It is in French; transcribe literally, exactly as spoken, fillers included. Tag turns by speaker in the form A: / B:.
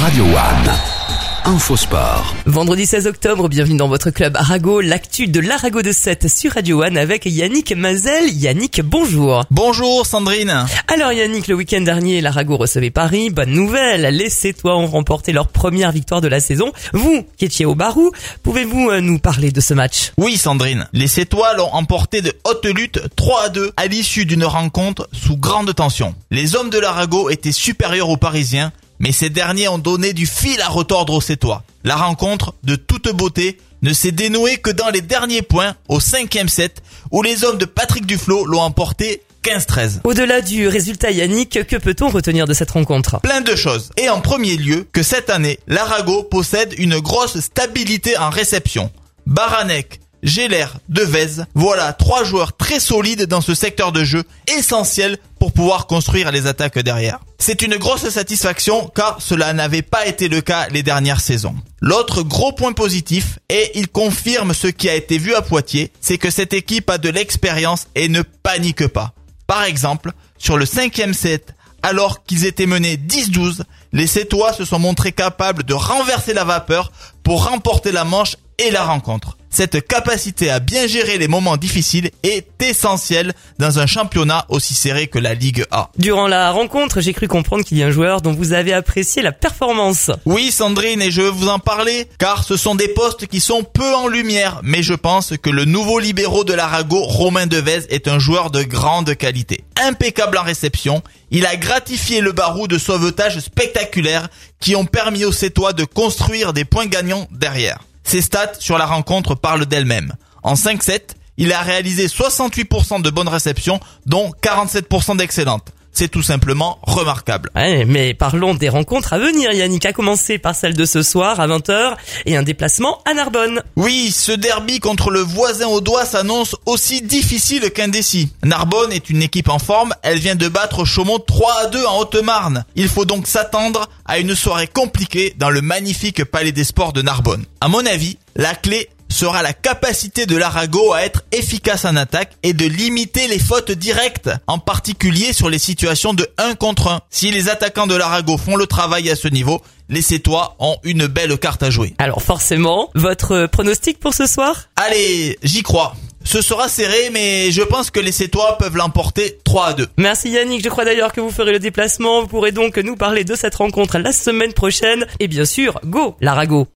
A: Radio One. Infosport.
B: Vendredi seize octobre, bienvenue dans votre club Arago, l'actu de l'Arago de Sète sur Radio One avec Yannick Mazel. Yannick, bonjour.
C: Bonjour Sandrine.
B: Alors Yannick, le week-end dernier, l'Arago recevait Paris. Bonne nouvelle, les Sétois ont remporté leur première victoire de la saison. Vous, qui étiez au Barou, pouvez-vous nous parler de ce match ?
C: Oui Sandrine, les Sétois l'ont emporté de haute lutte trois à deux à l'issue d'une rencontre sous grande tension. Les hommes de l'Arago étaient supérieurs aux Parisiens, mais ces derniers ont donné du fil à retordre aux Sétois. La rencontre, de toute beauté, ne s'est dénouée que dans les derniers points, au cinquième set, où les hommes de Patrick Duflo l'ont emporté quinze treize.
B: Au-delà du résultat Yannick, que peut-on retenir de cette rencontre ?
C: Plein de choses. Et en premier lieu, que cette année, l'Arago possède une grosse stabilité en réception. Baranek, Geller, Devez, voilà trois joueurs très solides dans ce secteur de jeu, essentiel pour pouvoir construire les attaques derrière. C'est une grosse satisfaction car cela n'avait pas été le cas les dernières saisons. L'autre gros point positif, et il confirme ce qui a été vu à Poitiers, c'est que cette équipe a de l'expérience et ne panique pas. Par exemple, sur le cinquième set, alors qu'ils étaient menés dix douze, les Sétois se sont montrés capables de renverser la vapeur pour remporter la manche et la rencontre. Cette capacité à bien gérer les moments difficiles est essentielle dans un championnat aussi serré que la Ligue A.
B: Durant la rencontre, j'ai cru comprendre qu'il y a un joueur dont vous avez apprécié la performance.
C: Oui Sandrine, et je veux vous en parler, car ce sont des postes qui sont peu en lumière, mais je pense que le nouveau libéro de l'Arago, Romain Devez, est un joueur de grande qualité. Impeccable en réception, il a gratifié le Barou de sauvetages spectaculaires qui ont permis aux Sétois de construire des points gagnants derrière. Ses stats sur la rencontre parlent d'elles-mêmes. En cinq sets, il a réalisé soixante-huit pour cent de bonnes réceptions, dont quarante-sept pour cent d'excellentes. C'est tout simplement remarquable.
B: Ouais, mais parlons des rencontres à venir, Yannick, à commencer par celle de ce soir à vingt heures et un déplacement à Narbonne.
C: Oui, ce derby contre le voisin au doigt s'annonce aussi difficile qu'indécis. Narbonne est une équipe en forme, elle vient de battre Chaumont trois à deux en Haute-Marne. Il faut donc s'attendre à une soirée compliquée dans le magnifique Palais des Sports de Narbonne. À mon avis, la clé sera la capacité de l'Arago à être efficace en attaque et de limiter les fautes directes, en particulier sur les situations de un contre un. Si les attaquants de l'Arago font le travail à ce niveau, les Sétois ont une belle carte à jouer.
B: Alors forcément, votre pronostic pour ce soir ?
C: Allez, j'y crois. Ce sera serré, mais je pense que les Sétois peuvent l'emporter trois à deux.
B: Merci Yannick, je crois d'ailleurs que vous ferez le déplacement. Vous pourrez donc nous parler de cette rencontre la semaine prochaine. Et bien sûr, go l'Arago!